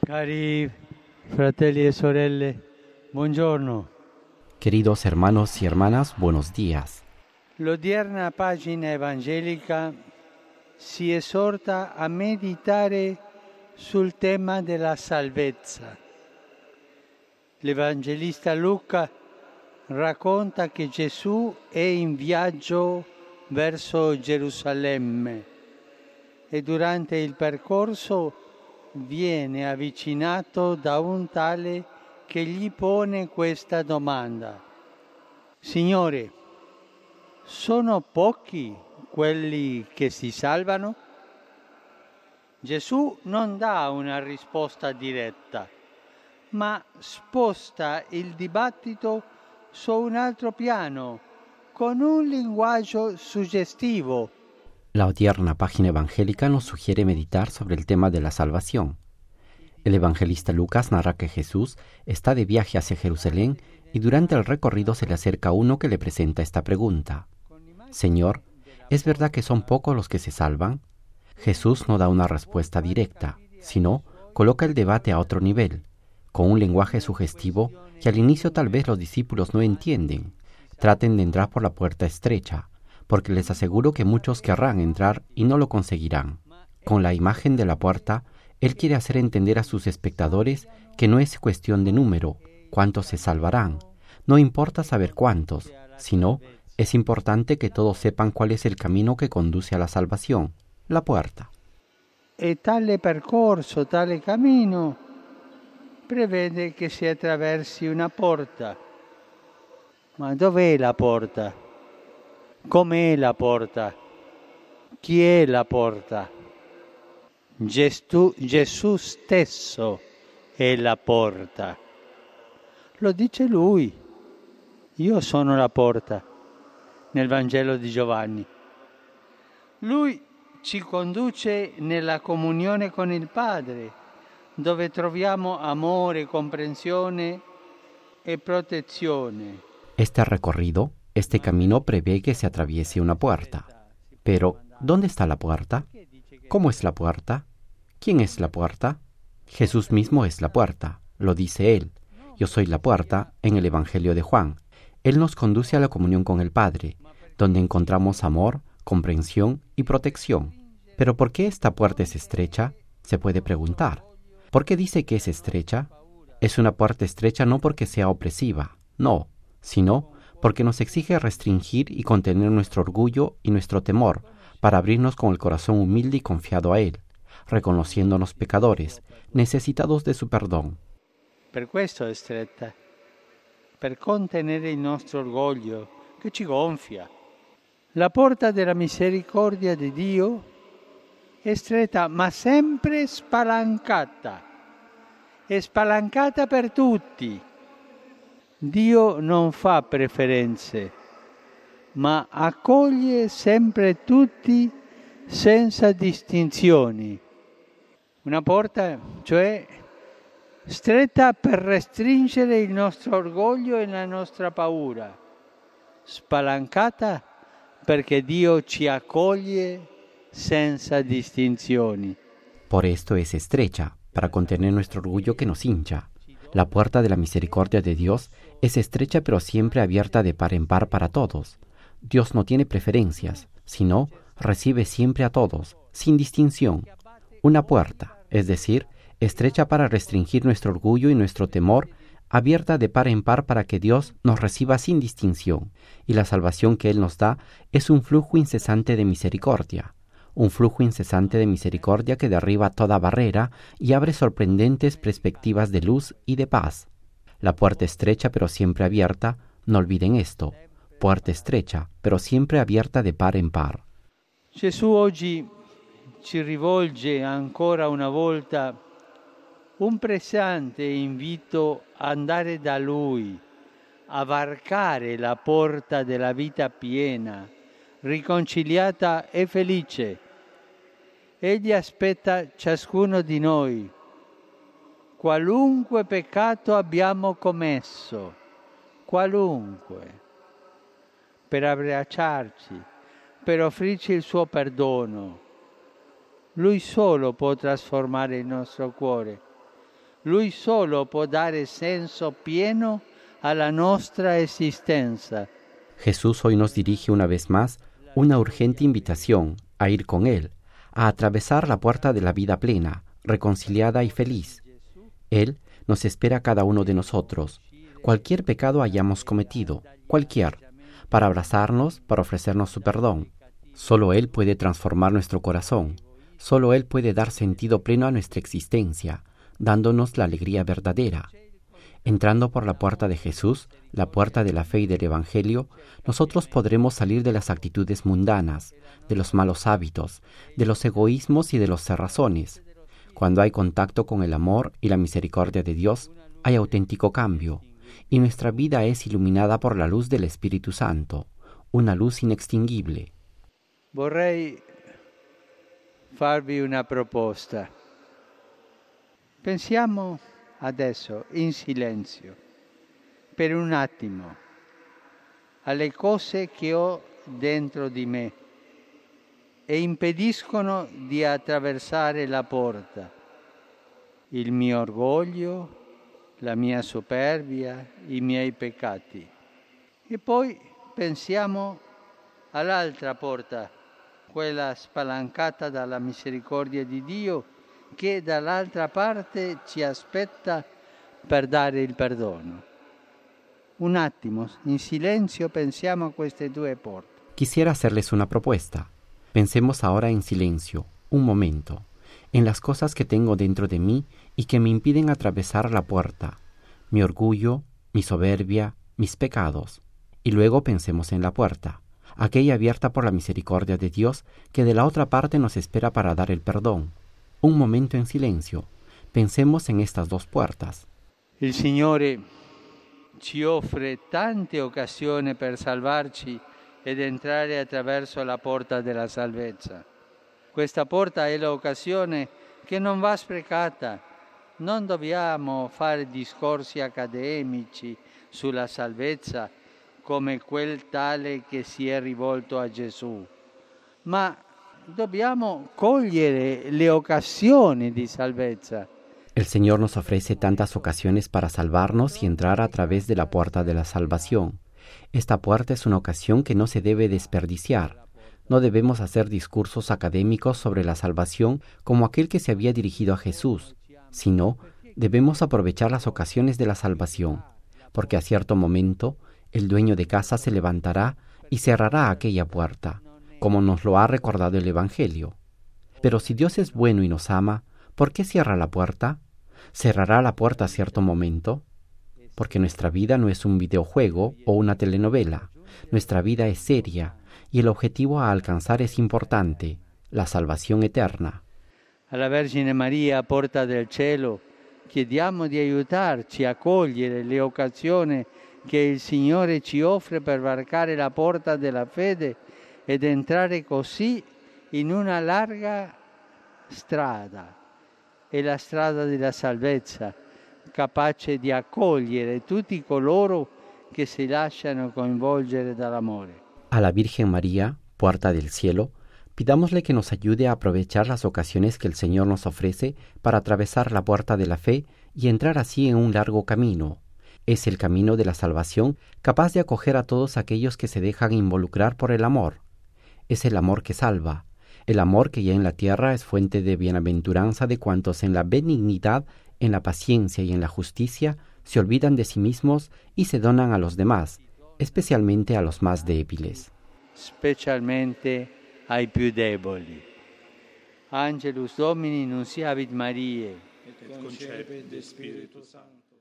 Cari fratelli e sorelle, buongiorno. Queridos hermanos y hermanas, buenos días. L'odierna pagina evangelica si esorta a meditare sul tema della salvezza. L'Evangelista Luca racconta che Gesù è in viaggio verso Gerusalemme e durante il percorso viene avvicinato da un tale che gli pone questa domanda: Signore, sono pochi quelli che si salvano? Gesù non dà una risposta diretta, ma sposta il dibattito su un altro piano, con un linguaggio suggestivo. La odierna página evangélica nos sugiere meditar sobre el tema de la salvación. El evangelista Lucas narra que Jesús está de viaje hacia Jerusalén y durante el recorrido se le acerca uno que le presenta esta pregunta. Señor, ¿es verdad que son pocos los que se salvan? Jesús no da una respuesta directa, sino coloca el debate a otro nivel, con un lenguaje sugestivo que al inicio tal vez los discípulos no entienden. Traten de entrar por la puerta estrecha, porque les aseguro que muchos querrán entrar y no lo conseguirán. Con la imagen de la puerta, Él quiere hacer entender a sus espectadores que no es cuestión de número, cuántos se salvarán. No importa saber cuántos, sino es importante que todos sepan cuál es el camino que conduce a la salvación, la puerta. E tale percorso, tale cammino, prevede che si attraversi una porta. Ma dov'è la porta? Com'è la porta? Chi è la porta? Gesù stesso è la porta. Lo dice Lui. Io sono la porta, nel Vangelo di Giovanni. Lui ci conduce nella comunione con il Padre, dove troviamo amore, comprensione e protezione. Este recorrido, este camino prevé que se atraviese una puerta. Pero, ¿dónde está la puerta? ¿Cómo es la puerta? ¿Quién es la puerta? Jesús mismo es la puerta, lo dice Él. Yo soy la puerta en el Evangelio de Juan. Él nos conduce a la comunión con el Padre, donde encontramos amor, comprensión y protección. ¿Pero por qué esta puerta es estrecha? Se puede preguntar. ¿Por qué dice que es estrecha? Es una puerta estrecha no porque sea opresiva, no, sino porque nos exige restringir y contener nuestro orgullo y nuestro temor para abrirnos con el corazón humilde y confiado a Él, reconociéndonos pecadores, necesitados de su perdón. Per questo è stretta, per contenere il nostro orgoglio che ci gonfia. La porta della misericordia di Dio è stretta ma sempre spalancata. È spalancata per tutti. Dio non fa preferenze, ma accoglie sempre tutti senza distinzioni. Una porta, cioè, stretta per restringere il nostro orgoglio e la nostra paura, spalancata perché Dio ci accoglie senza distinzioni. Por esto es estrecha, para contener nuestro orgullo que nos hincha. La puerta de la misericordia de Dios es estrecha pero siempre abierta de par en par para todos. Dios no tiene preferencias, sino recibe siempre a todos, sin distinción. Una puerta, es decir, estrecha para restringir nuestro orgullo y nuestro temor, abierta de par en par para que Dios nos reciba sin distinción. Y la salvación que Él nos da es un flujo incesante de misericordia. Un flujo incesante de misericordia que derriba toda barrera y abre sorprendentes perspectivas de luz y de paz. La puerta estrecha pero siempre abierta, no olviden esto, puerta estrecha pero siempre abierta de par en par. Gesù oggi ci rivolge ancora una volta un pressante invito a andare da Lui, a varcare la porta della vita piena, riconciliata e felice. Egli aspetta ciascuno di noi, qualunque peccato abbiamo commesso, qualunque, per abbracciarci, per offrirci il suo perdono. Lui solo può trasformare il nostro cuore. Lui solo può dare senso pieno alla nostra esistenza. Jesús hoy nos dirige una vez más una urgente invitación a ir con Él, a atravesar la puerta de la vida plena, reconciliada y feliz. Él nos espera a cada uno de nosotros, cualquier pecado hayamos cometido, cualquier, para abrazarnos, para ofrecernos su perdón. Solo Él puede transformar nuestro corazón, solo Él puede dar sentido pleno a nuestra existencia, dándonos la alegría verdadera. Entrando por la puerta de Jesús, la puerta de la fe y del Evangelio, nosotros podremos salir de las actitudes mundanas, de los malos hábitos, de los egoísmos y de los cerrazones. Cuando hay contacto con el amor y la misericordia de Dios, hay auténtico cambio, y nuestra vida es iluminada por la luz del Espíritu Santo, una luz inextinguible. Vorrei farvi una proposta. Pensiamo adesso in silenzio, per un attimo, alle cose che ho dentro di me e impediscono di attraversare la porta. Il mio orgoglio, la mia superbia, i miei peccati. E poi pensiamo all'altra porta, quella spalancata dalla misericordia di Dio, che dall'altra parte ci aspetta per dare il perdono. Un attimo, in silenzio pensiamo a queste due porte. Quisiera hacerles una propuesta. Pensemos ahora en silencio, un momento, en las cosas que tengo dentro de mí y que me impiden atravesar la puerta, mi orgullo, mi soberbia, mis pecados. Y luego pensemos en la puerta, aquella abierta por la misericordia de Dios que de la otra parte nos espera para dar el perdón. Un momento en silencio. Pensemos en estas dos puertas. Il Signore ci offre tante occasioni per salvarci ed entrare attraverso la porta della salvezza. Questa porta è l'occasione che non va sprecata. Non dobbiamo fare discorsi accademici sulla salvezza come quel tale che si è rivolto a Gesù, ma dobbiamo cogliere le occasioni di salvezza. El Señor nos ofrece tantas ocasiones para salvarnos y entrar a través de la puerta de la salvación. Esta puerta es una ocasión que no se debe desperdiciar. No debemos hacer discursos académicos sobre la salvación como aquel que se había dirigido a Jesús, sino debemos aprovechar las ocasiones de la salvación, porque a cierto momento el dueño de casa se levantará y cerrará aquella puerta, como nos lo ha recordado el Evangelio. Pero si Dios es bueno y nos ama, ¿por qué cierra la puerta? ¿Cerrará la puerta a cierto momento? Porque nuestra vida no es un videojuego o una telenovela. Nuestra vida es seria y el objetivo a alcanzar es importante, la salvación eterna. Alla Vergine Maria, porta del cielo, chiediamo di aiutarci a cogliere le occasioni che il Signore ci offre per varcare la porta della fede ed entrare così in una larga strada, è la strada della salvezza, capace di accogliere tutti coloro che si lasciano coinvolgere dall'amore. A la Virgen María, puerta del cielo, pidámosle que nos ayude a aprovechar las ocasiones que el Señor nos ofrece para atravesar la puerta de la fe y entrar así en un largo camino. Es el camino de la salvación capaz de acoger a todos aquellos que se dejan involucrar por el amor. Es el amor que salva, el amor que ya en la tierra es fuente de bienaventuranza de cuantos en la benignidad, en la paciencia y en la justicia se olvidan de sí mismos y se donan a los demás, especialmente a los más débiles. Specialmente ai più deboli. Angelus Domini nunciavit Mariae. Et concepit de Spiritu Sancto.